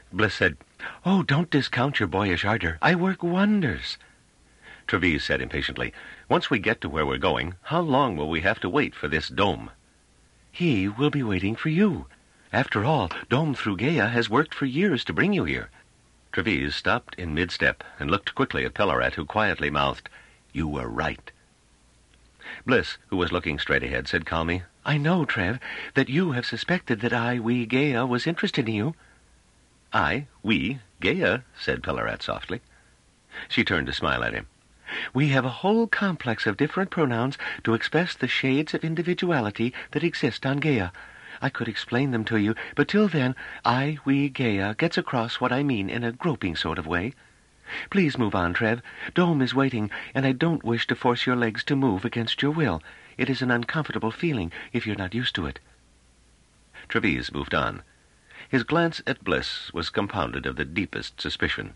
Bliss said, "Oh, don't discount your boyish ardor. I work wonders." Trevise said impatiently, "Once we get to where we're going, how long will we have to wait for this Dome?" "He will be waiting for you. After all, Dome through Gaia has worked for years to bring you here." Trevise stopped in mid-step and looked quickly at Pellarat, who quietly mouthed, "You were right." Bliss, who was looking straight ahead, said calmly, "I know, Trev, that you have suspected that we, Gaia, was interested in you." "We, Gaia," said Pellarat softly. She turned to smile at him. "We have a whole complex of different pronouns to express the shades of individuality that exist on Gaia. I could explain them to you, but till then, we, Gaia, gets across what I mean in a groping sort of way. Please move on, Trev. Dome is waiting, and I don't wish to force your legs to move against your will. It is an uncomfortable feeling if you're not used to it." Trevise moved on. His glance at Bliss was compounded of the deepest suspicion.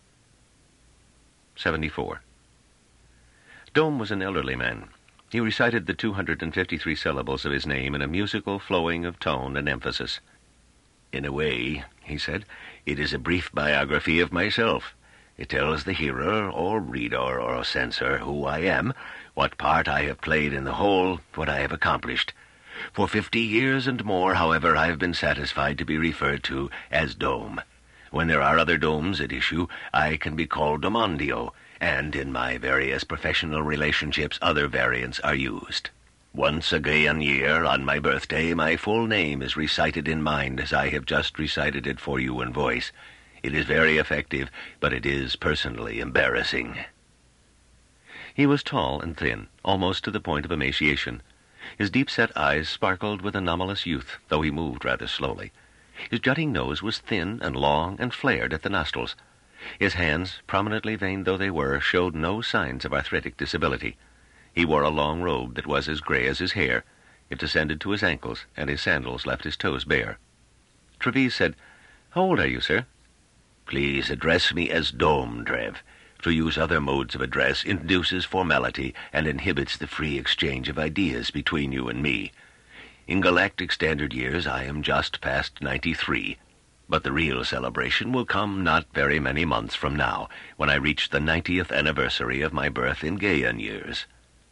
74. Dome was an elderly man. He recited the 253 syllables of his name in a musical flowing of tone and emphasis. "In a way," he said, "it is a brief biography of myself. It tells the hearer, or reader, or censor who I am, what part I have played in the whole, what I have accomplished. For 50 years and more, however, I have been satisfied to be referred to as Dome. When there are other domes at issue, I can be called Domondio, and in my various professional relationships other variants are used. Once a Gaian year, on my birthday, my full name is recited in mind as I have just recited it for you in voice. It is very effective, but it is personally embarrassing." He was tall and thin, almost to the point of emaciation. His deep-set eyes sparkled with anomalous youth, though he moved rather slowly. His jutting nose was thin and long and flared at the nostrils. His hands, prominently veined though they were, showed no signs of arthritic disability. He wore a long robe that was as gray as his hair. It descended to his ankles, and his sandals left his toes bare. Trevise said, "How old are you, sir?" "Please address me as Dome, Trev. To use other modes of address induces formality and inhibits the free exchange of ideas between you and me. In galactic standard years, I am just past 93. But the real celebration will come not very many months from now, when I reach the 90th anniversary of my birth in Gaian years."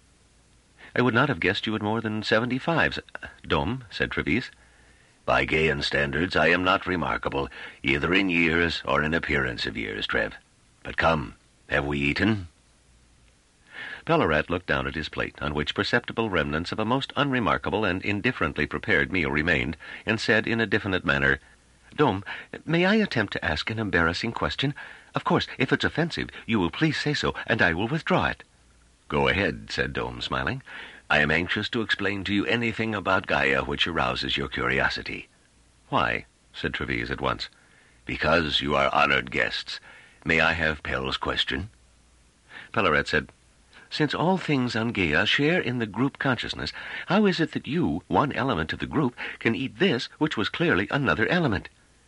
"I would not have guessed you at more than 75, Dome," said Trevise. "By Gaian standards, I am not remarkable, either in years or in appearance of years, Trev. But come, have we eaten?" Pellarat looked down at his plate, on which perceptible remnants of a most unremarkable and indifferently prepared meal remained, and said in a definite manner, "Dome, may I attempt to ask an embarrassing question? Of course, if it's offensive, you will please say so, and I will withdraw it." "Go ahead," said Dome, smiling. "I am anxious to explain to you anything about Gaia which arouses your curiosity." "Why?" said Trevise at once. "Because you are honored guests. May I have Pell's question?" Pellarat said, "Since all things on Gaia share in the group consciousness, how is it that you, one element of the group, can eat this which was clearly another element?"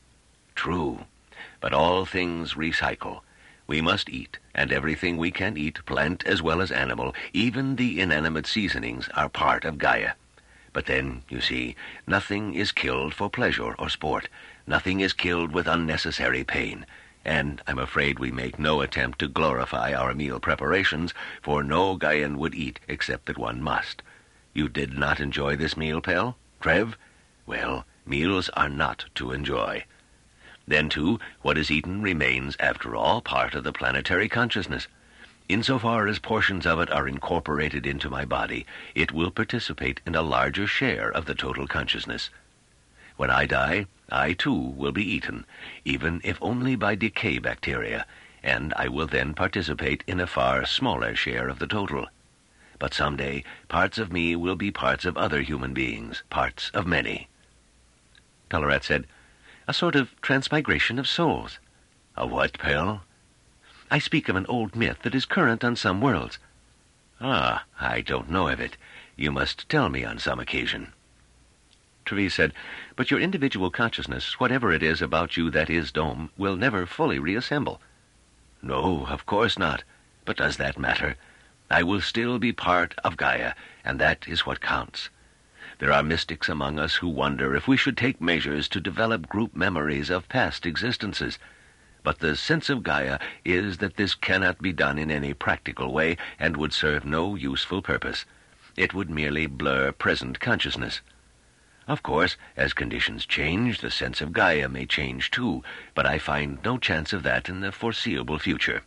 "True, but all things recycle. We must eat, and everything we can eat, plant as well as animal, even the inanimate seasonings, are part of Gaia. But then, you see, nothing is killed for pleasure or sport. Nothing is killed with unnecessary pain. And I'm afraid we make no attempt to glorify our meal preparations, for no Gaian would eat except that one must. You did not enjoy this meal, Pell? Trev? Well, meals are not to enjoy. Then, too, what is eaten remains, after all, part of the planetary consciousness. Insofar as portions of it are incorporated into my body, it will participate in a larger share of the total consciousness. When I die, I too will be eaten, even if only by decay bacteria, and I will then participate in a far smaller share of the total. But someday, parts of me will be parts of other human beings, parts of many." Pellarat said, "A sort of transmigration of souls." "A what, Pell?" "I speak of an old myth that is current on some worlds." "Ah, I don't know of it. You must tell me on some occasion." Trevise said, "But your individual consciousness, whatever it is about you that is Dome, will never fully reassemble." "No, of course not. But does that matter? I will still be part of Gaia, and that is what counts. There are mystics among us who wonder if we should take measures to develop group memories of past existences. But the sense of Gaia is that this cannot be done in any practical way and would serve no useful purpose. It would merely blur present consciousness. Of course, as conditions change, the sense of Gaia may change too, but I find no chance of that in the foreseeable future.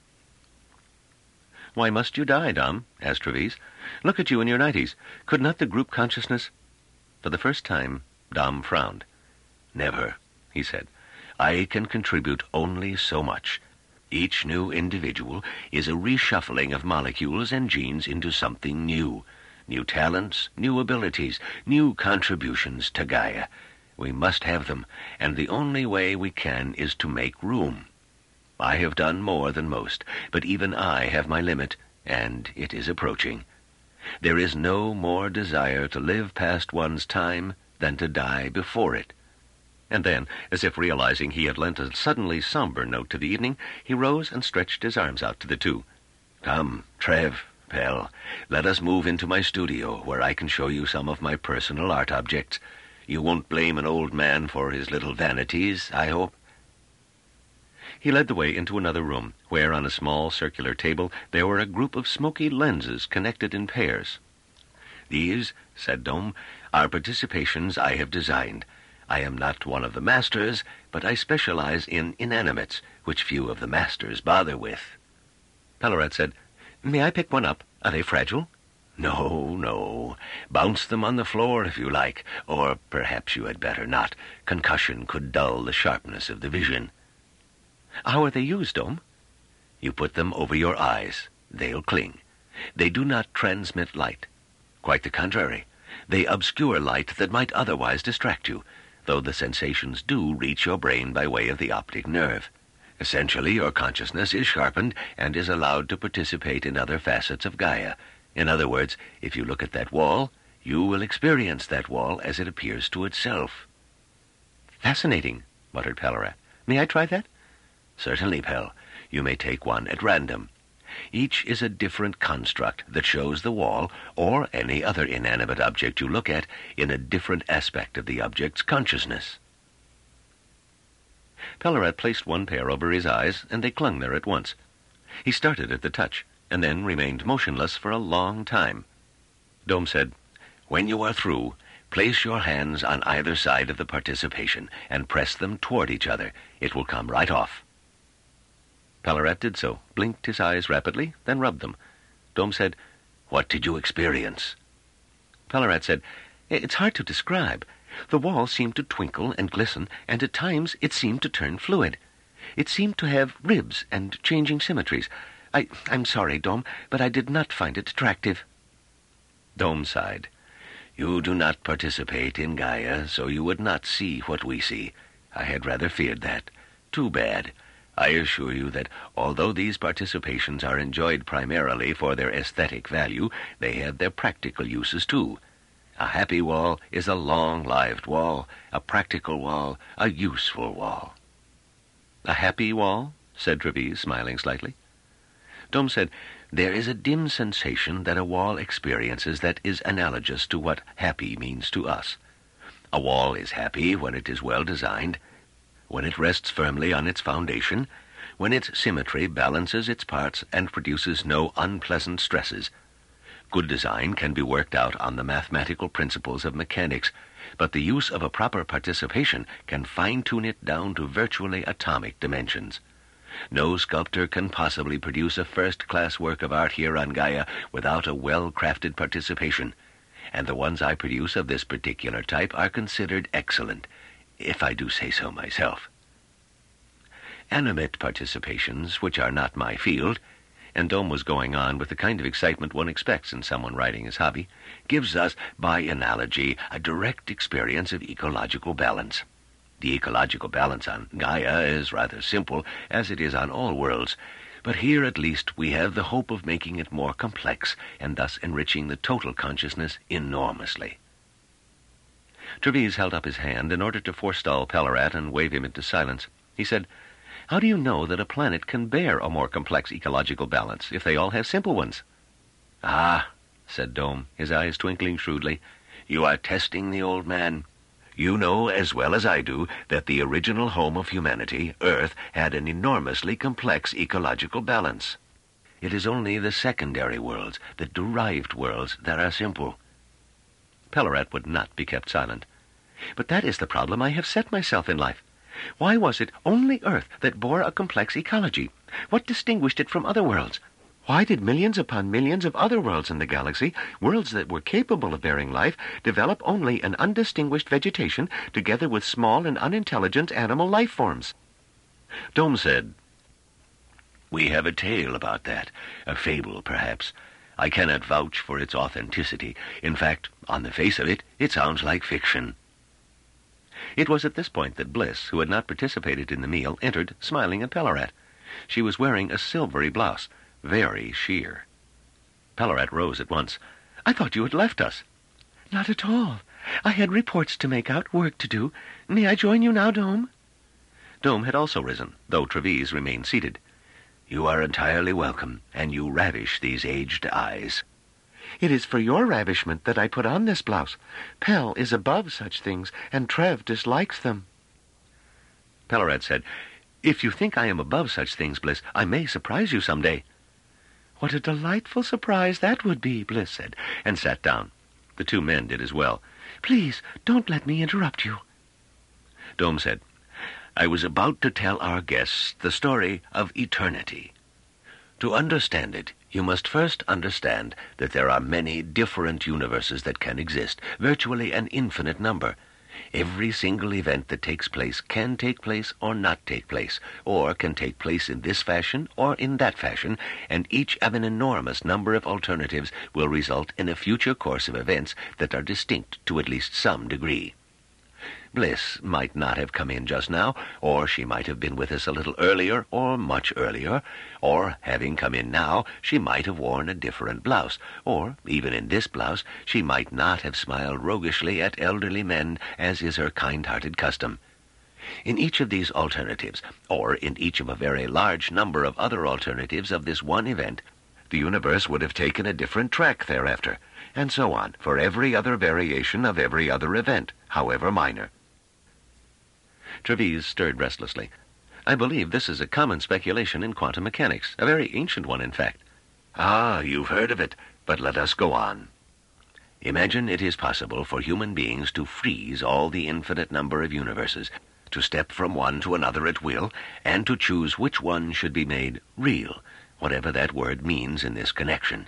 "Why must you die, Dom?" asked Treves. "Look at you in your 90s. Could not the group consciousness—" For the first time, Dom frowned. "Never," he said. "I can contribute only so much. Each new individual is a reshuffling of molecules and genes into something new. New talents, new abilities, new contributions to Gaia. We must have them, and the only way we can is to make room. I have done more than most, but even I have my limit, and it is approaching. There is no more desire to live past one's time than to die before it." And then, as if realizing he had lent a suddenly somber note to the evening, he rose and stretched his arms out to the two. "Come, Trev, Pell, let us move into my studio, where I can show you some of my personal art objects. You won't blame an old man for his little vanities, I hope?" He led the way into another room, where on a small circular table there were a group of smoky lenses connected in pairs. "These," said Dome, "are participations I have designed. I am not one of the masters, but I specialize in inanimates, which few of the masters bother with." Pellarat said, "May I pick one up? Are they fragile?" "No, no. Bounce them on the floor if you like, or perhaps you had better not. Concussion could dull the sharpness of the vision." "How are they used, Dome?" "You put them over your eyes. They'll cling. They do not transmit light. Quite the contrary. They obscure light that might otherwise distract you, though the sensations do reach your brain by way of the optic nerve. Essentially, your consciousness is sharpened and is allowed to participate in other facets of Gaia. In other words, if you look at that wall, you will experience that wall as it appears to itself." "Fascinating," muttered Pellarat. "May I try that?" "Certainly, Pell. You may take one at random. Each is a different construct that shows the wall, or any other inanimate object you look at, in a different aspect of the object's consciousness." Pellarat placed one pair over his eyes, and they clung there at once. He started at the touch, and then remained motionless for a long time. Dome said, "When you are through, place your hands on either side of the participation and press them toward each other. It will come right off." Pellarat did so, blinked his eyes rapidly, then rubbed them. Dome said, "What did you experience?" Pellarat said, "It's hard to describe. The wall seemed to twinkle and glisten, and at times it seemed to turn fluid. It seemed to have ribs and changing symmetries. I'm sorry, Dome, but I did not find it attractive." Dome sighed. "You do not participate in Gaia, so you would not see what we see. I had rather feared that. Too bad. I assure you that although these participations are enjoyed primarily for their aesthetic value, they have their practical uses too. A happy wall is a long-lived wall, a practical wall, a useful wall." "A happy wall?" said Treves, smiling slightly. Dome said, "There is a dim sensation that a wall experiences that is analogous to what happy means to us. A wall is happy when it is well designed, when it rests firmly on its foundation, when its symmetry balances its parts and produces no unpleasant stresses. Good design can be worked out on the mathematical principles of mechanics, but the use of a proper participation can fine-tune it down to virtually atomic dimensions. No sculptor can possibly produce a first-class work of art here on Gaia without a well-crafted participation, and the ones I produce of this particular type are considered excellent, if I do say so myself. Animate participations, which are not my field," and Dome was going on with the kind of excitement one expects in someone writing his hobby, "gives us, by analogy, a direct experience of ecological balance. The ecological balance on Gaia is rather simple, as it is on all worlds, but here at least we have the hope of making it more complex, and thus enriching the total consciousness enormously." Treves held up his hand in order to forestall Pellarat and wave him into silence. He said, "How do you know that a planet can bear a more complex ecological balance if they all have simple ones?" "Ah," said Dome, his eyes twinkling shrewdly, You are testing the old man. You know as well as I do that the original home of humanity, Earth, had an enormously complex ecological balance. It is only the secondary worlds, the derived worlds, that are simple. Pelorat would not be kept silent. But that is the problem I have set myself in life. Why was it only Earth that bore a complex ecology? What distinguished it from other worlds? Why did millions upon millions of other worlds in the galaxy, worlds that were capable of bearing life, develop only an undistinguished vegetation together with small and unintelligent animal life forms? Dome said, "We have a tale about that, a fable perhaps. I cannot vouch for its authenticity. In fact, on the face of it, it sounds like fiction." It was at this point that Bliss, who had not participated in the meal, entered, smiling at Pelorat. She was wearing a silvery blouse, very sheer. Pelorat rose at once. "I thought you had left us." "Not at all. I had reports to make out, work to do. May I join you now, Dome?" Dome had also risen, though Trevise remained seated. "You are entirely welcome, and you ravish these aged eyes." "It is for your ravishment that I put on this blouse. Pell is above such things, and Trev dislikes them." Pelorat said, "If you think I am above such things, Bliss, I may surprise you some day." "What a delightful surprise that would be," Bliss said, and sat down. The two men did as well. "Please, don't let me interrupt you." Dome said, "I was about to tell our guests the story of eternity. To understand it, you must first understand that there are many different universes that can exist, virtually an infinite number. Every single event that takes place can take place or not take place, or can take place in this fashion or in that fashion, and each of an enormous number of alternatives will result in a future course of events that are distinct to at least some degree. Bliss might not have come in just now, or she might have been with us a little earlier, or much earlier, or, having come in now, she might have worn a different blouse, or, even in this blouse, she might not have smiled roguishly at elderly men, as is her kind-hearted custom. In each of these alternatives, or in each of a very large number of other alternatives of this one event, the universe would have taken a different track thereafter, and so on, for every other variation of every other event, however minor." Trevise stirred restlessly. "I believe this is a common speculation in quantum mechanics, a very ancient one, in fact." "Ah, you've heard of it, but let us go on. Imagine it is possible for human beings to freeze all the infinite number of universes, to step from one to another at will, and to choose which one should be made real, whatever that word means in this connection."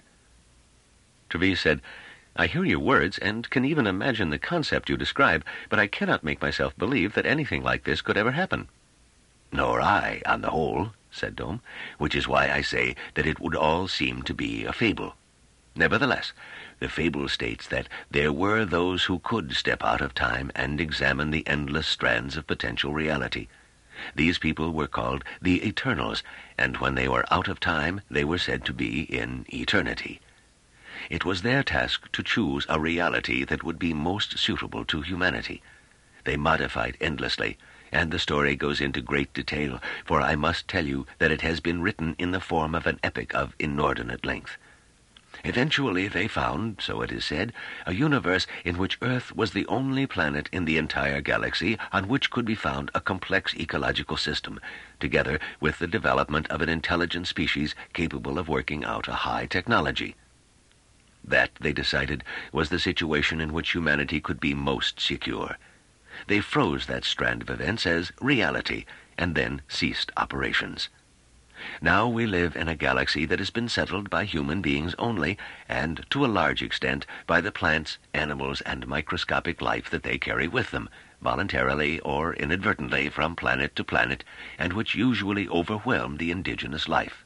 Trevise said, "I hear your words, and can even imagine the concept you describe, but I cannot make myself believe that anything like this could ever happen." "Nor I, on the whole," said Dome, "which is why I say that it would all seem to be a fable. Nevertheless, the fable states that there were those who could step out of time and examine the endless strands of potential reality. These people were called the Eternals, and when they were out of time, they were said to be in eternity. It was their task to choose a reality that would be most suitable to humanity. They modified endlessly, and the story goes into great detail, for I must tell you that it has been written in the form of an epic of inordinate length. Eventually they found, so it is said, a universe in which Earth was the only planet in the entire galaxy on which could be found a complex ecological system, together with the development of an intelligent species capable of working out a high technology. That, they decided, was the situation in which humanity could be most secure. They froze that strand of events as reality, and then ceased operations. Now we live in a galaxy that has been settled by human beings only, and, to a large extent, by the plants, animals, and microscopic life that they carry with them, voluntarily or inadvertently from planet to planet, and which usually overwhelm the indigenous life.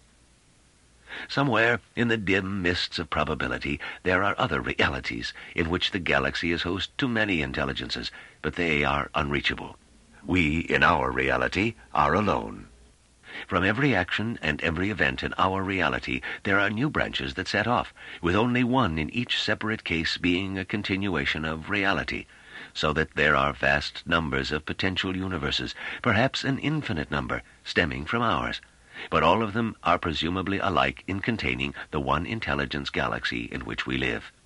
Somewhere in the dim mists of probability there are other realities in which the galaxy is host to many intelligences, but they are unreachable. We, in our reality, are alone. From every action and every event in our reality there are new branches that set off, with only one in each separate case being a continuation of reality, so that there are vast numbers of potential universes, perhaps an infinite number, stemming from ours. But all of them are presumably alike in containing the one intelligence galaxy in which we live.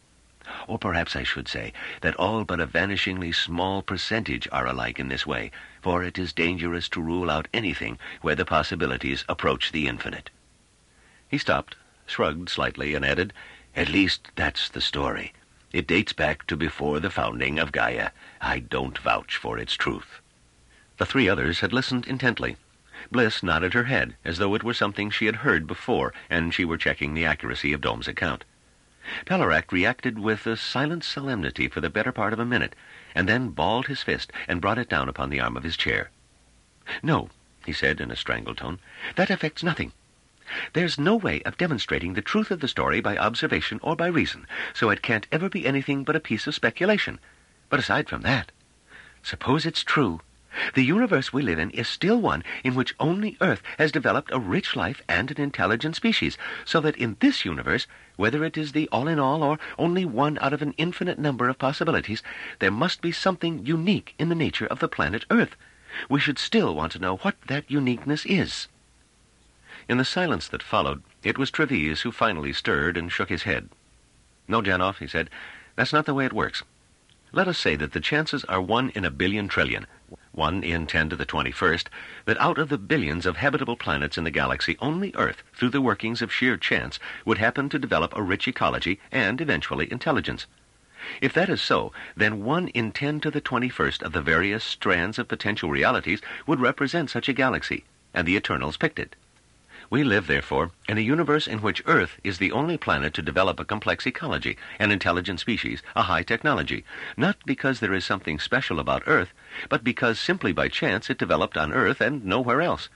Or perhaps I should say that all but a vanishingly small percentage are alike in this way, for it is dangerous to rule out anything where the possibilities approach the infinite. He stopped, shrugged slightly, and added, "At least that's the story. It dates back to before the founding of Gaia. I don't vouch for its truth." The three others had listened intently. Bliss nodded her head, as though it were something she had heard before, and she were checking the accuracy of Dome's account. Pellerat reacted with a silent solemnity for the better part of a minute, and then balled his fist and brought it down upon the arm of his chair. "No," he said in a strangled tone, "that affects nothing. There's no way of demonstrating the truth of the story by observation or by reason, so it can't ever be anything but a piece of speculation. But aside from that, suppose it's true. The universe we live in is still one in which only Earth has developed a rich life and an intelligent species, so that in this universe, whether it is the all-in-all or only one out of an infinite number of possibilities, there must be something unique in the nature of the planet Earth. We should still want to know what that uniqueness is." In the silence that followed, it was Treves who finally stirred and shook his head. "No, Janov," he said, "that's not the way it works. Let us say that the chances are 1 in a billion trillion, 1 in 10 to the 21st, that out of the billions of habitable planets in the galaxy, only Earth, through the workings of sheer chance, would happen to develop a rich ecology and, eventually, intelligence. If that is so, then 1 in 10 to the 21st of the various strands of potential realities would represent such a galaxy, and the Eternals picked it. We live, therefore, in a universe in which Earth is the only planet to develop a complex ecology, an intelligent species, a high technology, not because there is something special about Earth, but because simply by chance it developed on Earth and nowhere else.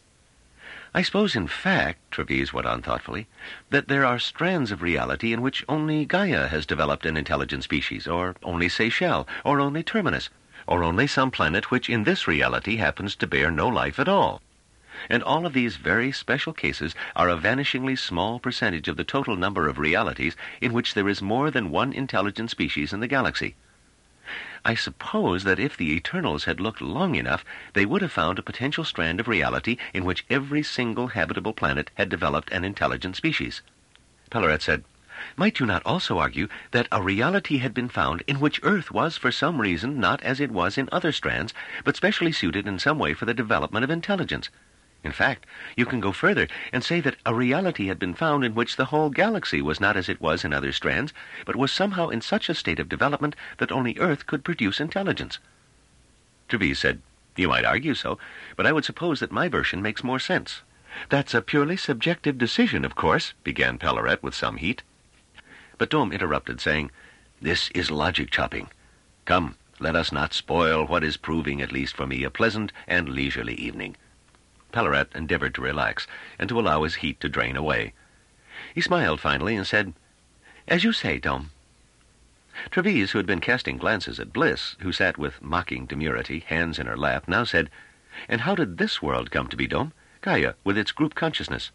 I suppose, in fact," Treves went on thoughtfully, "that there are strands of reality in which only Gaia has developed an intelligent species, or only Seychelles, or only Terminus, or only some planet which in this reality happens to bear no life at all. And all of these very special cases are a vanishingly small percentage of the total number of realities in which there is more than one intelligent species in the galaxy. I suppose that if the Eternals had looked long enough, they would have found a potential strand of reality in which every single habitable planet had developed an intelligent species." Pellerat said, "Might you not also argue that a reality had been found in which Earth was for some reason not as it was in other strands, but specially suited in some way for the development of intelligence? In fact, you can go further and say that a reality had been found in which the whole galaxy was not as it was in other strands, but was somehow in such a state of development that only Earth could produce intelligence." Treves said, "You might argue so, but I would suppose that my version makes more sense." "That's a purely subjective decision, of course," began Pellerat with some heat. But Dome interrupted, saying, "This is logic chopping. Come, let us not spoil what is proving, at least for me, a pleasant and leisurely evening." Pellerat endeavored to relax, and to allow his heat to drain away. He smiled finally and said, "As you say, Dome." Treves, who had been casting glances at Bliss, who sat with mocking demurity, hands in her lap, now said, "And how did this world come to be, Dome? Gaia, with its group consciousness?"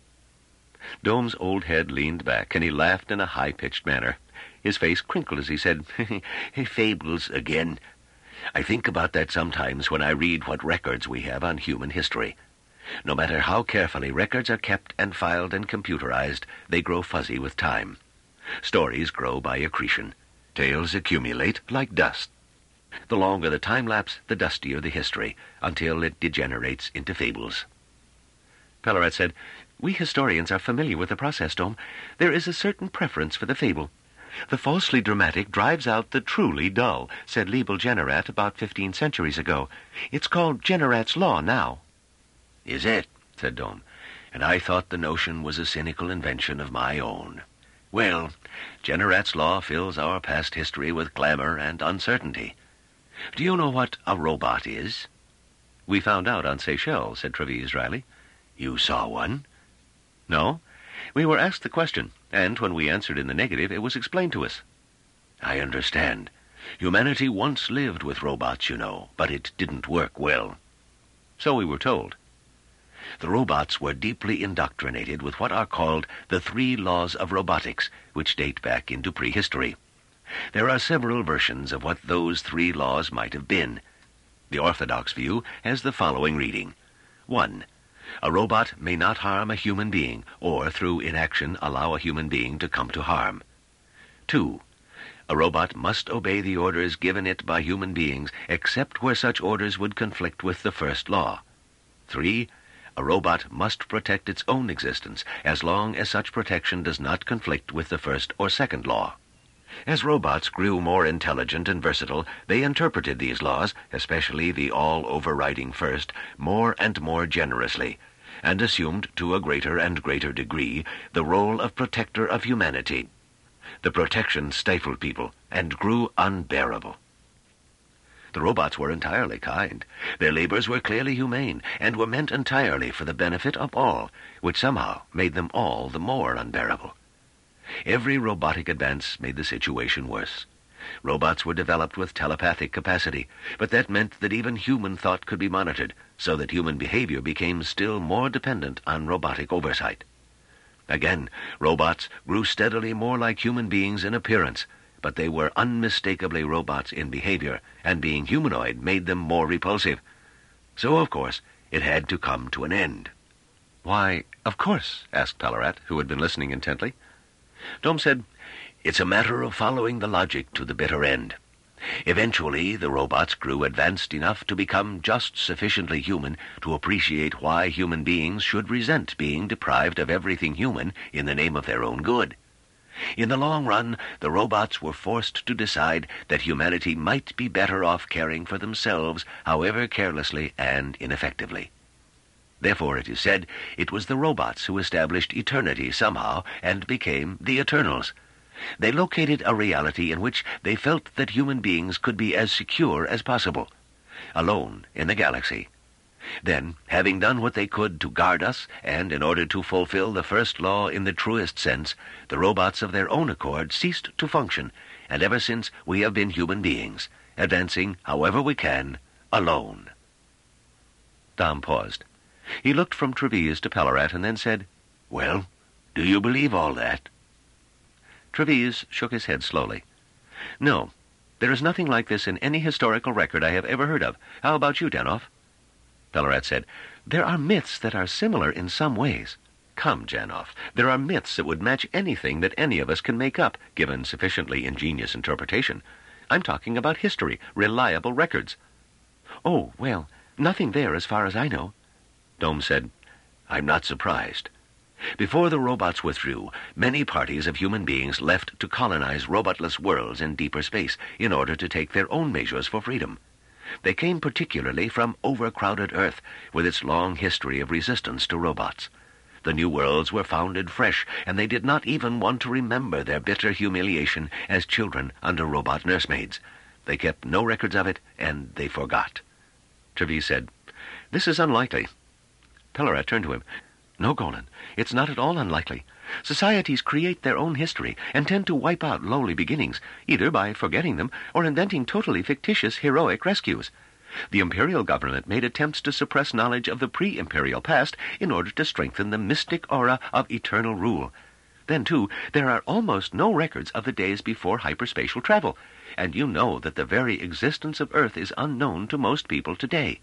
Dome's old head leaned back, and he laughed in a high-pitched manner. His face crinkled as he said, "Fables again. I think about that sometimes when I read what records we have on human history. No matter how carefully records are kept and filed and computerized, they grow fuzzy with time. Stories grow by accretion. Tales accumulate like dust. The longer the time lapse, the dustier the history, until it degenerates into fables." Pellerat said, "We historians are familiar with the process, Dome. There is a certain preference for the fable. The falsely dramatic drives out the truly dull," said Liebel Generat about 15 centuries ago. "It's called Generat's Law now." "Is it?" said Dome. "And I thought the notion was a cynical invention of my own. Well, Generat's Law fills our past history with glamour and uncertainty. Do you know what a robot is?" "We found out on Seychelles," said Treves dryly. "You saw one?" "No. We were asked the question, and when we answered in the negative, it was explained to us." "I understand. Humanity once lived with robots, you know, but it didn't work well." "So we were told." "The robots were deeply indoctrinated with what are called the 3 laws of robotics, which date back into prehistory. There are several versions of what those 3 laws might have been. The orthodox view has the following reading. 1. A robot may not harm a human being, or through inaction allow a human being to come to harm. 2. A robot must obey the orders given it by human beings, except where such orders would conflict with the first law. 3. A robot must protect its own existence as long as such protection does not conflict with the first or second law. As robots grew more intelligent and versatile, they interpreted these laws, especially the all-overriding first, more and more generously, and assumed to a greater and greater degree the role of protector of humanity. The protection stifled people and grew unbearable. The robots were entirely kind. Their labors were clearly humane and were meant entirely for the benefit of all, which somehow made them all the more unbearable. Every robotic advance made the situation worse. Robots were developed with telepathic capacity, but that meant that even human thought could be monitored, so that human behavior became still more dependent on robotic oversight. Again, robots grew steadily more like human beings in appearance, but they were unmistakably robots in behavior, and being humanoid made them more repulsive. So, of course, it had to come to an end. "Why, of course?" asked Pellerat, who had been listening intently. Dome said, "It's a matter of following the logic to the bitter end. Eventually, the robots grew advanced enough to become just sufficiently human to appreciate why human beings should resent being deprived of everything human in the name of their own good. In the long run, the robots were forced to decide that humanity might be better off caring for themselves, however carelessly and ineffectively. Therefore, it is said, it was the robots who established eternity somehow and became the Eternals. They located a reality in which they felt that human beings could be as secure as possible, alone in the galaxy. Then, having done what they could to guard us, and in order to fulfill the first law in the truest sense, the robots of their own accord ceased to function, and ever since we have been human beings, advancing, however we can, alone." Dom paused. He looked from Treves to Pellerat and then said, "Well, do you believe all that?" Treves shook his head slowly. "No, there is nothing like this in any historical record I have ever heard of. How about you, Danoff?" Pellerat said, "There are myths that are similar in some ways." "Come, Janoff, there are myths that would match anything that any of us can make up, given sufficiently ingenious interpretation. I'm talking about history, reliable records." "Oh, well, nothing there as far as I know." Dome said, "I'm not surprised. Before the robots withdrew, many parties of human beings left to colonize robotless worlds in deeper space in order to take their own measures for freedom. They came particularly from overcrowded Earth, with its long history of resistance to robots. The new worlds were founded fresh, and they did not even want to remember their bitter humiliation as children under robot nursemaids. They kept no records of it, and they forgot." Treves said, "This is unlikely." Pellerat turned to him. "No, Golan, it's not at all unlikely. Societies create their own history and tend to wipe out lowly beginnings, either by forgetting them or inventing totally fictitious heroic rescues. The imperial government made attempts to suppress knowledge of the pre-imperial past in order to strengthen the mystic aura of eternal rule. Then, too, there are almost no records of the days before hyperspatial travel, and you know that the very existence of Earth is unknown to most people today."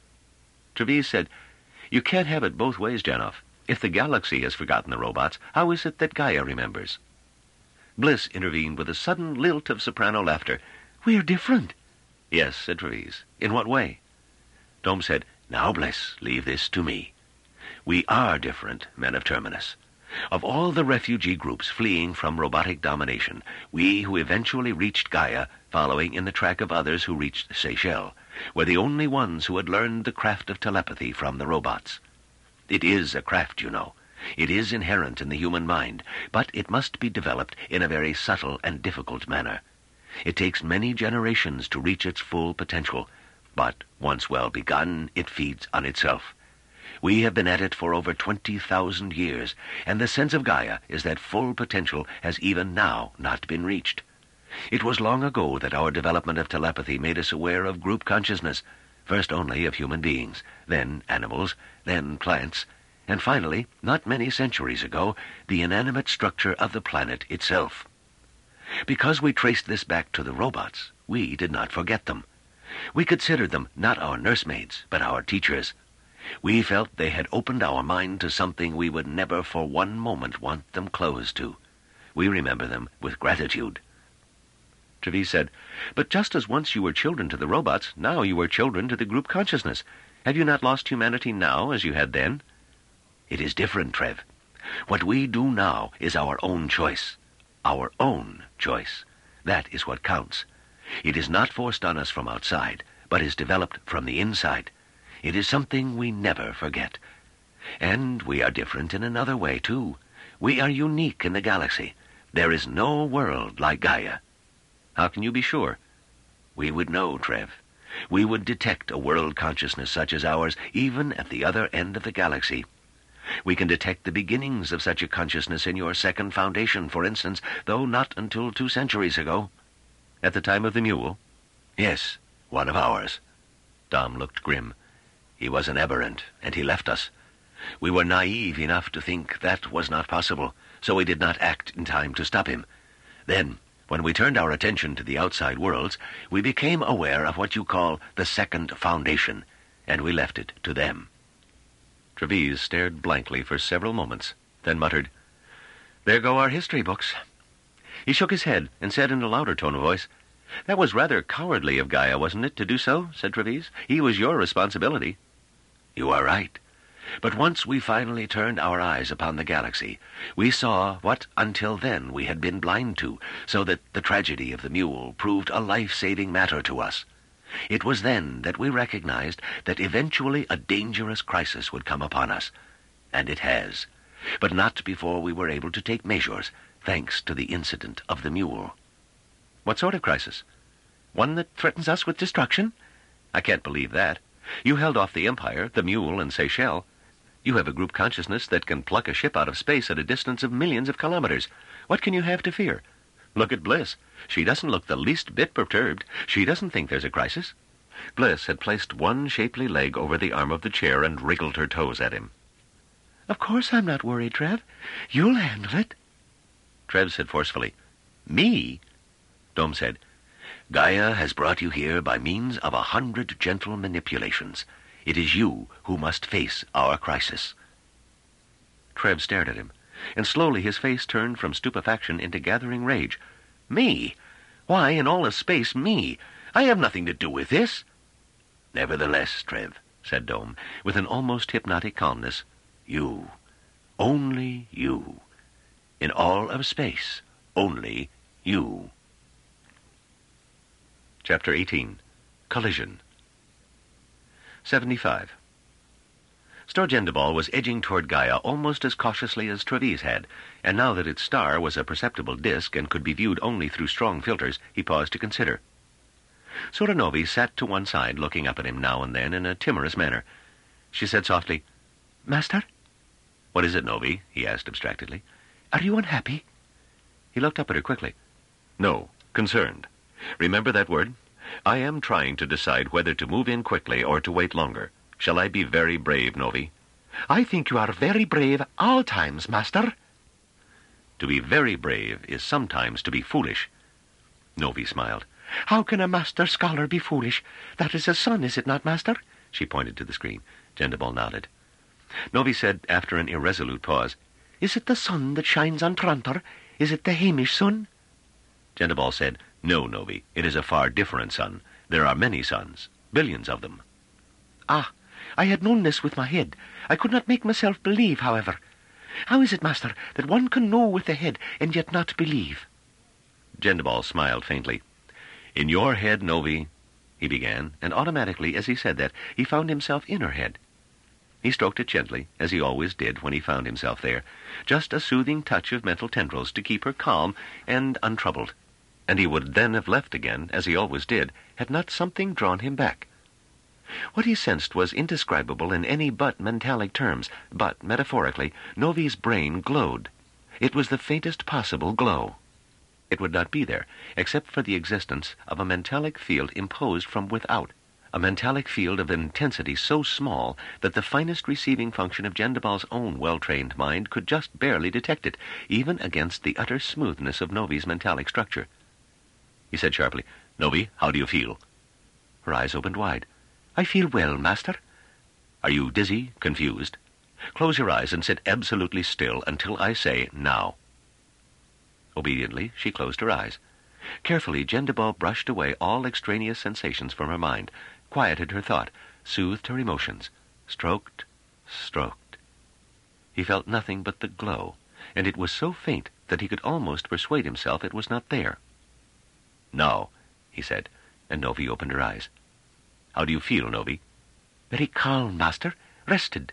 Treves said, "You can't have it both ways, Janoff. If the galaxy has forgotten the robots, how is it that Gaia remembers?" Bliss intervened with a sudden lilt of soprano laughter. "We're different." "Yes," said Treves. "In what way?" Dome said, "Now, Bliss, leave this to me. We are different, men of Terminus. Of all the refugee groups fleeing from robotic domination, we who eventually reached Gaia, following in the track of others who reached Seychelles, were the only ones who had learned the craft of telepathy from the robots. It is a craft, you know. It is inherent in the human mind, but it must be developed in a very subtle and difficult manner. It takes many generations to reach its full potential, but once well begun, it feeds on itself. We have been at it for over 20,000 years, and the sense of Gaia is that full potential has even now not been reached. It was long ago that our development of telepathy made us aware of group consciousness, first only of human beings, then animals, then plants, and finally, not many centuries ago, the inanimate structure of the planet itself. Because we traced this back to the robots, we did not forget them. We considered them not our nursemaids, but our teachers. We felt they had opened our mind to something we would never for one moment want them closed to. We remember them with gratitude." Treves said, "But just as once you were children to the robots, now you are children to the group consciousness. Have you not lost humanity now as you had then?" "It is different, Trev. What we do now is our own choice. Our own choice. That is what counts. It is not forced on us from outside, but is developed from the inside. It is something we never forget. And we are different in another way, too. We are unique in the galaxy. There is no world like Gaia." "How can you be sure?" "We would know, Trev. We would detect a world consciousness such as ours even at the other end of the galaxy. We can detect the beginnings of such a consciousness in your second foundation, for instance, though not until 2 centuries ago." "At the time of the mule?" "Yes, one of ours." Dom looked grim. "He was an aberrant, and he left us. We were naive enough to think that was not possible, so we did not act in time to stop him. Then, when we turned our attention to the outside worlds, we became aware of what you call the second foundation, and we left it to them." Treves stared blankly for several moments, then muttered, "There go our history books." He shook his head and said in a louder tone of voice, "That was rather cowardly of Gaia, wasn't it, to do so?" said Treves. "He was your responsibility." "You are right. But once we finally turned our eyes upon the galaxy, we saw what until then we had been blind to, so that the tragedy of the mule proved a life-saving matter to us. It was then that we recognized that eventually a dangerous crisis would come upon us. And it has. But not before we were able to take measures, thanks to the incident of the mule." "What sort of crisis? One that threatens us with destruction? I can't believe that. You held off the Empire, the mule, and Seychelles. You have a group consciousness that can pluck a ship out of space at a distance of millions of kilometers. What can you have to fear? Look at Bliss. She doesn't look the least bit perturbed. She doesn't think there's a crisis." Bliss had placed one shapely leg over the arm of the chair and wriggled her toes at him. "Of course I'm not worried, Trev. You'll handle it." Trev said forcefully, "Me?" Dom said, "Gaia has brought you here by means of 100 gentle manipulations. It is you who must face our crisis." Trev stared at him, and slowly his face turned from stupefaction into gathering rage. "Me? Why, in all of space, me? I have nothing to do with this." "Nevertheless, Trev," said Dome, with an almost hypnotic calmness, "you, only you. In all of space, only you." Chapter 18. Collision. 75. Stor-Jendebal was edging toward Gaia almost as cautiously as Treves had, and now that its star was a perceptible disk and could be viewed only through strong filters, he paused to consider. Sura-Novi sat to one side, looking up at him now and then in a timorous manner. She said softly, "Master?" "What is it, Novi?" he asked abstractedly. "Are you unhappy?" He looked up at her quickly. "No, concerned. Remember that word? I am trying to decide whether to move in quickly or to wait longer. Shall I be very brave, Novi?" "I think you are very brave all times, Master." "To be very brave is sometimes to be foolish." Novi smiled. "How can a master scholar be foolish? That is a sun, is it not, Master?" She pointed to the screen. Jendebal nodded. Novi said, after an irresolute pause, "Is it the sun that shines on Trantor? Is it the Hamish sun?" Jendebal said, "No, Novi, it is a far different sun. There are many suns, billions of them." "Ah, I had known this with my head. I could not make myself believe, however. How is it, Master, that one can know with the head and yet not believe?" Jendebal smiled faintly. "In your head, Novi," he began, and automatically, as he said that, he found himself in her head. He stroked it gently, as he always did when he found himself there, just a soothing touch of mental tendrils to keep her calm and untroubled. And he would then have left again, as he always did, had not something drawn him back. What he sensed was indescribable in any but mentalic terms, but, metaphorically, Novi's brain glowed. It was the faintest possible glow. It would not be there, except for the existence of a mentalic field imposed from without, a mentalic field of intensity so small that the finest receiving function of Jendebal's own well-trained mind could just barely detect it, even against the utter smoothness of Novi's mentalic structure. He said sharply, "Novi, how do you feel?" Her eyes opened wide. "I feel well, Master." "Are you dizzy, confused? Close your eyes and sit absolutely still until I say now." Obediently, she closed her eyes. Carefully, Gendebal brushed away all extraneous sensations from her mind, quieted her thought, soothed her emotions, stroked. He felt nothing but the glow, and it was so faint that he could almost persuade himself it was not there. "Now," he said, and Novi opened her eyes. "How do you feel, Novi?" "Very calm, master. Rested."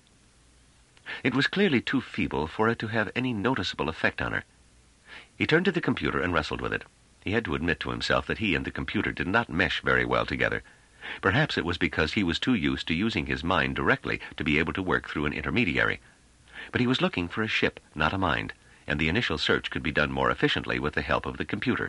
It was clearly too feeble for it to have any noticeable effect on her. He turned to the computer and wrestled with it. He had to admit to himself that he and the computer did not mesh very well together. Perhaps it was because he was too used to using his mind directly to be able to work through an intermediary. But he was looking for a ship, not a mind, and the initial search could be done more efficiently with the help of the computer.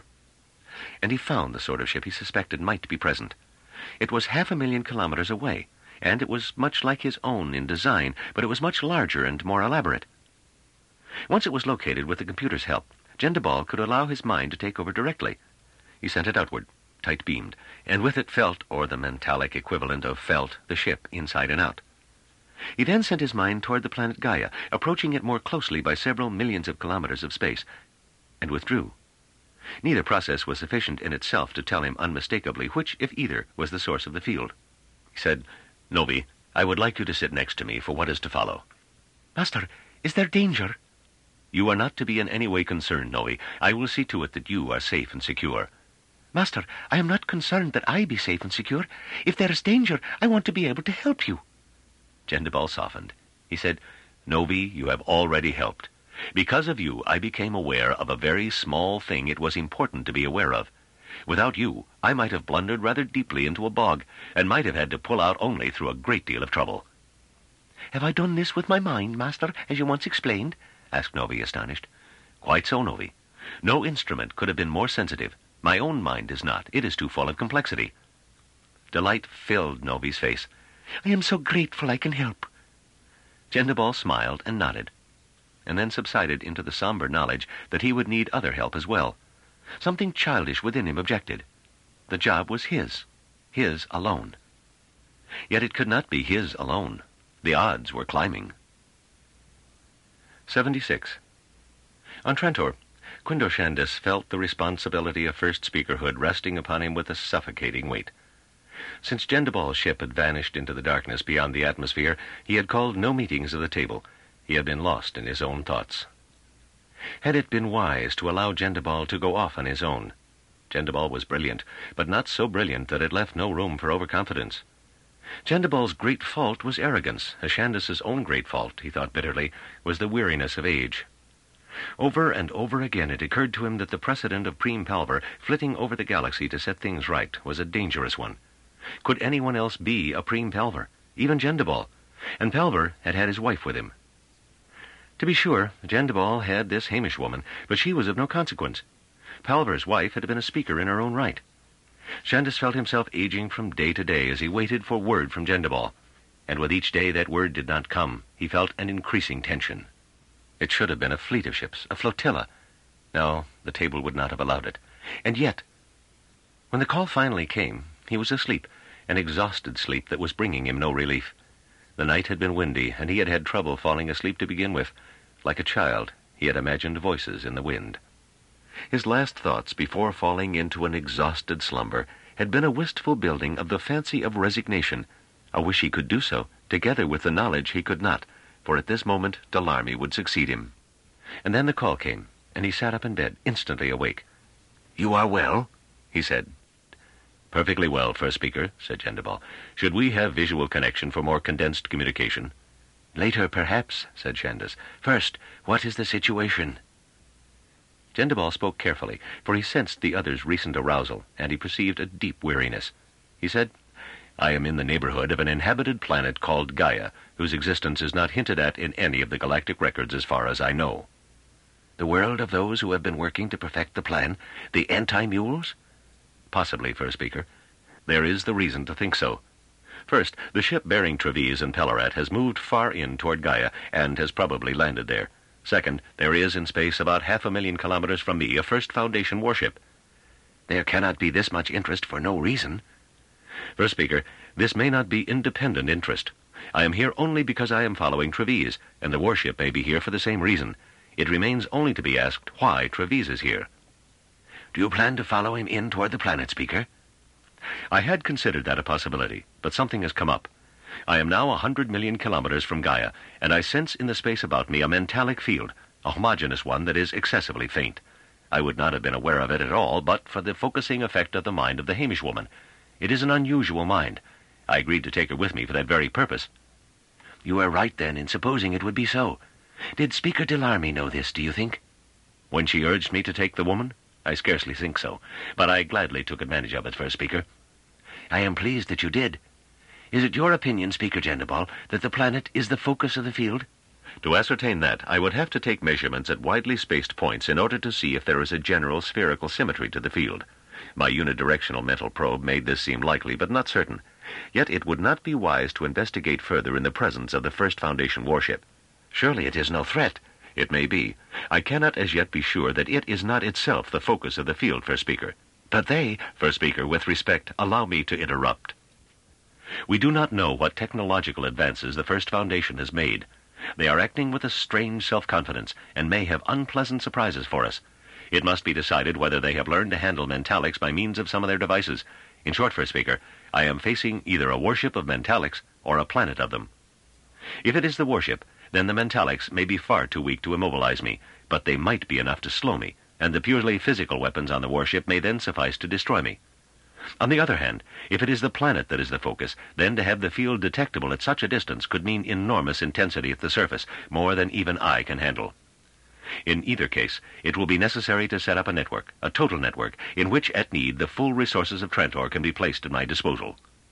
And he found the sort of ship he suspected might be present. It was 500,000 kilometers away, and it was much like his own in design, but it was much larger and more elaborate. Once it was located with the computer's help, Gendebal could allow his mind to take over directly. He sent it outward, tight-beamed, and with it felt, or the mentalic equivalent of felt, the ship inside and out. He then sent his mind toward the planet Gaia, approaching it more closely by several millions of kilometers of space, and withdrew. Neither process was sufficient in itself to tell him unmistakably which, if either, was the source of the field. He said, "Novi, I would like you to sit next to me for what is to follow." "Master, is there danger?" "You are not to be in any way concerned, Novi. I will see to it that you are safe and secure." "Master, I am not concerned that I be safe and secure. If there is danger, I want to be able to help you." Gendebal softened. He said, "Novi, you have already helped. Because of you, I became aware of a very small thing it was important to be aware of. Without you, I might have blundered rather deeply into a bog, and might have had to pull out only through a great deal of trouble." "Have I done this with my mind, master, as you once explained?" asked Novi, astonished. "Quite so, Novi. No instrument could have been more sensitive. My own mind is not. It is too full of complexity." Delight filled Novi's face. "I am so grateful I can help." Gendebal smiled and nodded, and then subsided into the somber knowledge that he would need other help as well. Something childish within him objected. The job was his alone. Yet it could not be his alone. The odds were climbing. 76. On Trantor, Quindo Shandis felt the responsibility of first speakerhood resting upon him with a suffocating weight. Since Gendebal's ship had vanished into the darkness beyond the atmosphere, he had called no meetings of the table. He had been lost in his own thoughts. Had it been wise to allow Gendebal to go off on his own? Gendebal was brilliant, but not so brilliant that it left no room for overconfidence. Gendebal's great fault was arrogance, as Shandis's own great fault, he thought bitterly, was the weariness of age. Over and over again it occurred to him that the precedent of Prem Palver flitting over the galaxy to set things right was a dangerous one. Could anyone else be a Prem Palver, even Gendebal? And Palver had had his wife with him. To be sure, Gendebal had this Hamish woman, but she was of no consequence. Palver's wife had been a speaker in her own right. Shandis felt himself aging from day to day as he waited for word from Gendebal, and with each day that word did not come, he felt an increasing tension. It should have been a fleet of ships, a flotilla. No, the table would not have allowed it. And yet, when the call finally came, he was asleep, an exhausted sleep that was bringing him no relief. The night had been windy, and he had had trouble falling asleep to begin with. Like a child, he had imagined voices in the wind. His last thoughts before falling into an exhausted slumber had been a wistful building of the fancy of resignation, a wish he could do so, together with the knowledge he could not, for at this moment Dalarmi would succeed him. And then the call came, and he sat up in bed, instantly awake. "You are well?" he said. "Perfectly well, First Speaker," said Gendebal. "Should we have visual connection for more condensed communication?" "Later, perhaps," said Shandis. "First, what is the situation?" Gendebal spoke carefully, for he sensed the other's recent arousal, and he perceived a deep weariness. He said, "I am in the neighborhood of an inhabited planet called Gaia, whose existence is not hinted at in any of the galactic records as far as I know." "The world of those who have been working to perfect the plan? The anti-mules?" "Possibly, First Speaker. There is the reason to think so. First, the ship bearing Trevize and Pellerat has moved far in toward Gaia, and has probably landed there. Second, there is in space about 500,000 kilometers from me a First Foundation warship." "There cannot be this much interest for no reason." "First Speaker, this may not be independent interest. I am here only because I am following Trevize, and the warship may be here for the same reason. It remains only to be asked why Trevize is here." Do you plan to follow him in toward the planet, Speaker? I had considered that a possibility, but something has come up. I am now 100 million kilometers from Gaia, and I sense in the space about me a mentalic field, a homogeneous one that is excessively faint. I would not have been aware of it at all but for the focusing effect of the mind of the Hamish woman. It is an unusual mind. I agreed to take her with me for that very purpose. You are right, then, in supposing it would be so. Did Speaker Delarmy know this, do you think? When she urged me to take the woman? I scarcely think so, but I gladly took advantage of it, First Speaker. I am pleased that you did. Is it your opinion, Speaker Gendebal, that the planet is the focus of the field? To ascertain that, I would have to take measurements at widely spaced points in order to see if there is a general spherical symmetry to the field. My unidirectional mental probe made this seem likely, but not certain. Yet it would not be wise to investigate further in the presence of the First Foundation warship. Surely it is no threat. It may be. I cannot as yet be sure that it is not itself the focus of the field, First Speaker. But they... First Speaker, with respect, allow me to interrupt. We do not know what technological advances the First Foundation has made. They are acting with a strange self-confidence and may have unpleasant surprises for us. It must be decided whether they have learned to handle mentalics by means of some of their devices. In short, First Speaker, I am facing either a warship of mentalics or a planet of them. If it is the warship, then the mentalics may be far too weak to immobilize me, but they might be enough to slow me, and the purely physical weapons on the warship may then suffice to destroy me. On the other hand, if it is the planet that is the focus, then to have the field detectable at such a distance could mean enormous intensity at the surface, more than even I can handle. In either case, it will be necessary to set up a network, a total network, in which, at need, the full resources of Trantor can be placed at my disposal.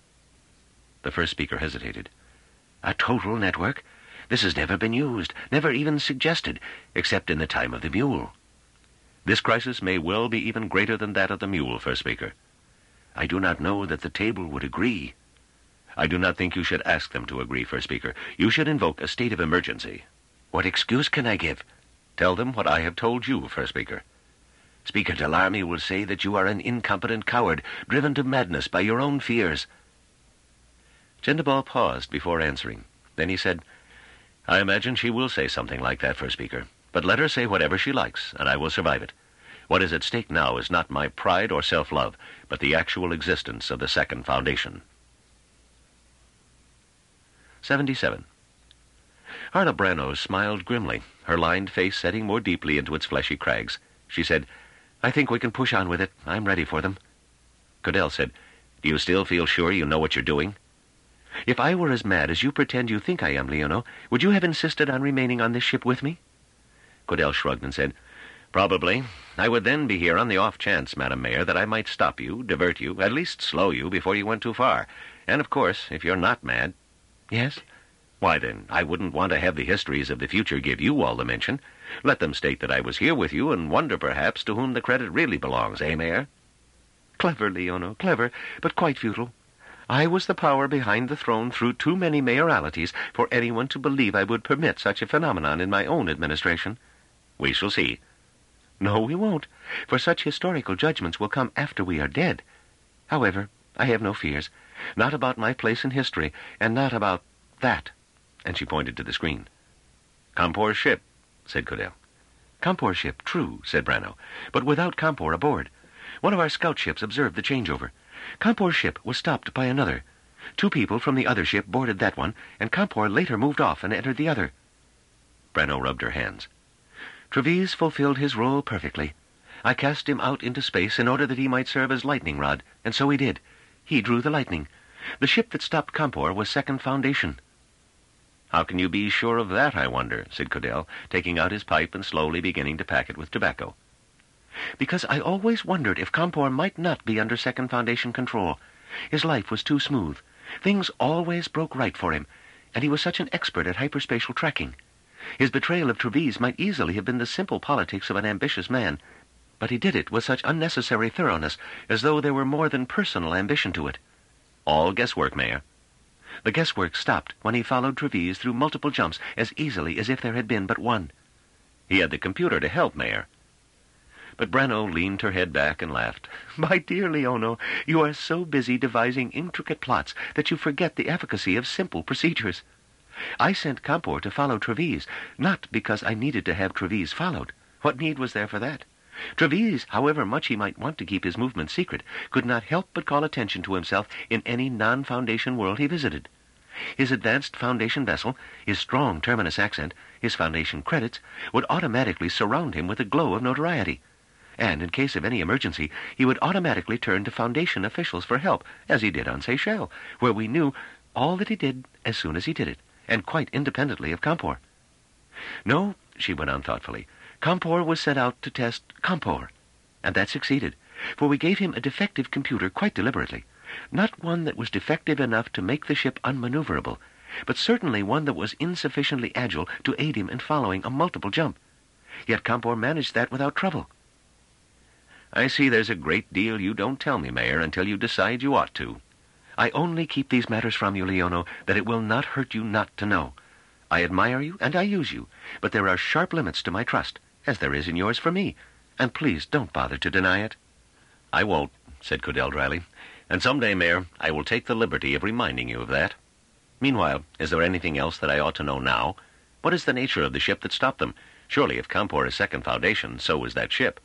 The First Speaker hesitated. A total network? This has never been used, never even suggested, except in the time of the Mule. This crisis may well be even greater than that of the Mule, First Speaker. I do not know that the table would agree. I do not think you should ask them to agree, First Speaker. You should invoke a state of emergency. What excuse can I give? Tell them what I have told you, First Speaker. Speaker Delarmy will say that you are an incompetent coward, driven to madness by your own fears. Gendebal paused before answering. Then he said, I imagine she will say something like that, First Speaker. But let her say whatever she likes, and I will survive it. What is at stake now is not my pride or self-love, but the actual existence of the Second Foundation. 77. Harla Branno smiled grimly, her lined face setting more deeply into its fleshy crags. She said, I think we can push on with it. I'm ready for them. Codell said, Do you still feel sure you know what you're doing? If I were as mad as you pretend you think I am, Leono, would you have insisted on remaining on this ship with me? Codell shrugged and said, Probably. I would then be here on the off chance, Madam Mayor, that I might stop you, divert you, at least slow you before you went too far. And, of course, if you're not mad... Yes? Why, then, I wouldn't want to have the histories of the future give you all the mention. Let them state that I was here with you and wonder, perhaps, to whom the credit really belongs, eh, Mayor? Clever, Leono, clever, but quite futile. I was the power behind the throne through too many mayoralities for anyone to believe I would permit such a phenomenon in my own administration. We shall see. No, we won't, for such historical judgments will come after we are dead. However, I have no fears, not about my place in history, and not about that. And she pointed to the screen. Compor's ship, said Codell. Compor's ship, true, said Branno, but without Compor aboard. One of our scout ships observed the changeover. Compor's ship was stopped by another. 2 people from the other ship boarded that one, and Compor later moved off and entered the other. Branno rubbed her hands. Trevize fulfilled his role perfectly. I cast him out into space in order that he might serve as lightning rod, and so he did. He drew the lightning. The ship that stopped Compor was Second Foundation. How can you be sure of that, I wonder, said Codell, taking out his pipe and slowly beginning to pack it with tobacco. Because I always wondered if Compor might not be under Second Foundation control. His life was too smooth. Things always broke right for him, and he was such an expert at hyperspatial tracking. His betrayal of Trevize might easily have been the simple politics of an ambitious man, but he did it with such unnecessary thoroughness, as though there were more than personal ambition to it. All guesswork, Mayor. The guesswork stopped when he followed Trevize through multiple jumps as easily as if there had been but one. He had the computer to help, Mayor. But Branno leaned her head back and laughed. My dear Leono, you are so busy devising intricate plots that you forget the efficacy of simple procedures. I sent Compor to follow Trevize, not because I needed to have Trevize followed. What need was there for that? Trevise, however much he might want to keep his movements secret, could not help but call attention to himself in any non-Foundation world he visited. His advanced Foundation vessel, his strong Terminus accent, his Foundation credits, would automatically surround him with a glow of notoriety. And in case of any emergency, he would automatically turn to Foundation officials for help, as he did on Seychelles, where we knew all that he did as soon as he did it, and quite independently of Campor. No, she went on thoughtfully, Campor was set out to test Campor, and that succeeded, for we gave him a defective computer quite deliberately, not one that was defective enough to make the ship unmaneuverable, but certainly one that was insufficiently agile to aid him in following a multiple jump. Yet Campor managed that without trouble. I see there's a great deal you don't tell me, Mayor, until you decide you ought to. I only keep these matters from you, Leono, that it will not hurt you not to know. I admire you, and I use you, but there are sharp limits to my trust, as there is in yours for me, and please don't bother to deny it. I won't, said Codell dryly, and some day, Mayor, I will take the liberty of reminding you of that. Meanwhile, is there anything else that I ought to know now? What is the nature of the ship that stopped them? Surely if Campor is Second Foundation, so is that ship.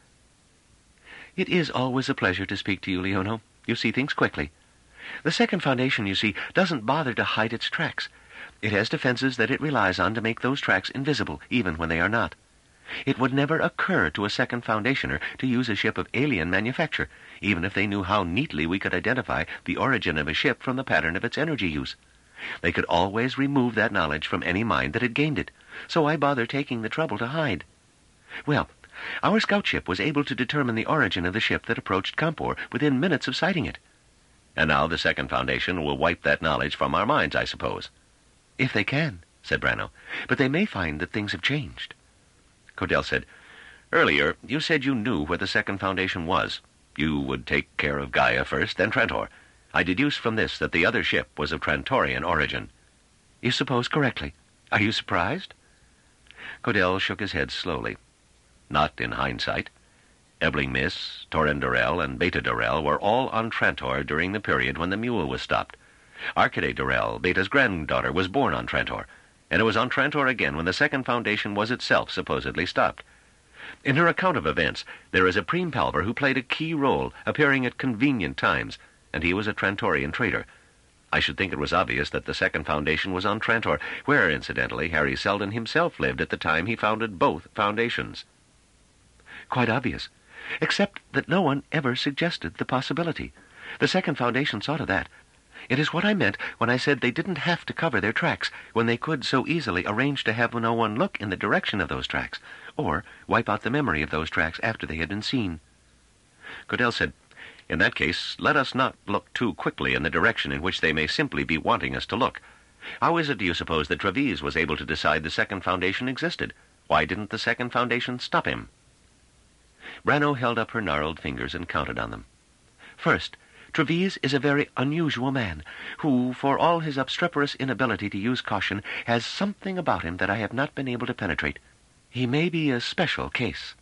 It is always a pleasure to speak to you, Leono. You see things quickly. The Second Foundation, you see, doesn't bother to hide its tracks. It has defenses that it relies on to make those tracks invisible, even when they are not. It would never occur to a Second Foundationer to use a ship of alien manufacture, even if they knew how neatly we could identify the origin of a ship from the pattern of its energy use. They could always remove that knowledge from any mind that had gained it, so I bother taking the trouble to hide. Well, our scout ship was able to determine the origin of the ship that approached Campor within minutes of sighting it. And now the Second Foundation will wipe that knowledge from our minds, I suppose. If they can, said Brano, but they may find that things have changed. Codell said, Earlier, you said you knew where the Second Foundation was. You would take care of Gaia first, then Trantor. I deduce from this that the other ship was of Trantorian origin. You suppose correctly. Are you surprised? Codell shook his head slowly. Not in hindsight. Ebling Miss, Torren Durrell, and Beta Durrell were all on Trantor during the period when the mule was stopped. Arcade Durrell, Beta's granddaughter, was born on Trantor, and it was on Trantor again when the Second Foundation was itself supposedly stopped. In her account of events, there is a Preme Palver who played a key role, appearing at convenient times, and he was a Trantorian trader. I should think it was obvious that the Second Foundation was on Trantor, where, incidentally, Harry Seldon himself lived at the time he founded both foundations. Quite obvious, except that no one ever suggested the possibility. The Second Foundation saw to that. It is what I meant when I said they didn't have to cover their tracks when they could so easily arrange to have no one look in the direction of those tracks, or wipe out the memory of those tracks after they had been seen. Codell said, In that case, let us not look too quickly in the direction in which they may simply be wanting us to look. How is it, do you suppose, that Trevise was able to decide the Second Foundation existed? Why didn't the Second Foundation stop him? Brano held up her gnarled fingers and counted on them. First, Trevise is a very unusual man, who, for all his obstreperous inability to use caution, has something about him that I have not been able to penetrate. He may be a special case.